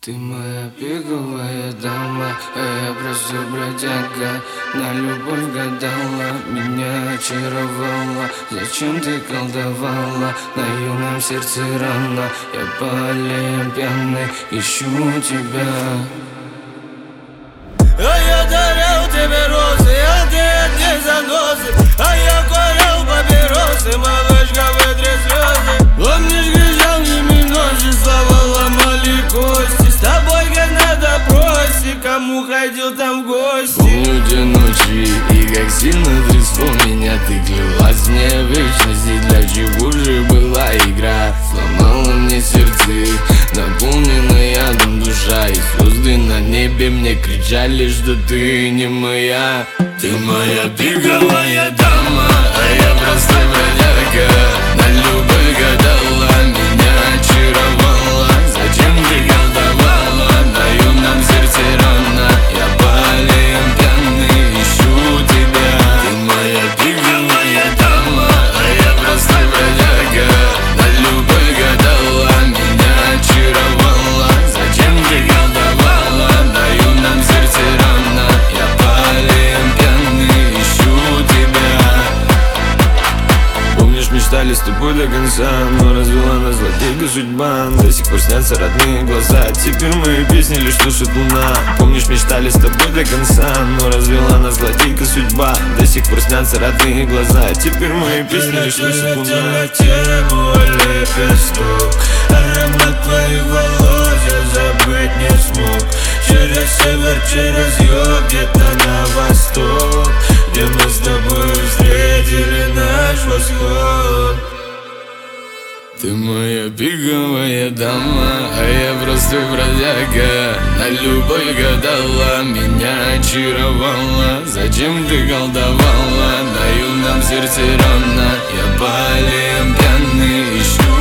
Ты моя пиковая дама, а я просто бродяга. На любовь гадала, меня очаровала. Зачем ты колдовала на юном сердце рано? Я по аллеям пьяный ищу тебя. А я дарил тебе розы, а ты одни занозы. А я курил папиросы, малышка, вытри слезы. Помнишь, кричал мне ночи, слова ломали кости. С тобой как на допросе, кому ходил там в гости. Помню те ночи, и как сильно трясло меня. Ты клялась мне в вечности, для чего же была игра. Сломала мне сердце, наполнена ядом душа. И звезды на небе мне кричали, что ты не моя. Ты моя пиковая дама, а я просто бродяга. На любовь гадала, меня очаровала. Зачем ты колдовала на юном сердце рано? Я по аллеям пьяный ищу тебя. Ты моя пиковая дама, а я просто бродяга. На любовь гадала, меня очаровала. Зачем ты колдовала на юном сердце рано? Я по аллеям пьяный ищу тебя. Помнишь, мечтали с тобой до конца, но развела нас злодейка судьба. До сих пор снятся родные глаза, теперь мои песни лишь слушает луна. Помнишь, мечтали с тобой до конца, но развела нас злодейка судьба. До сих пор снятся родные глаза, теперь мои песни лишь слушает луна. Мой лепесток, аромат твоих волос я забыть не смог. Через север, через юг, где-то на восток, где мы с тобой встретили наш восход. Ты моя пиковая дама, а я просто бродяга. На любовь гадала, меня очаровала. Зачем ты колдовала на юном сердце рано? Я по аллеям пьяный ищу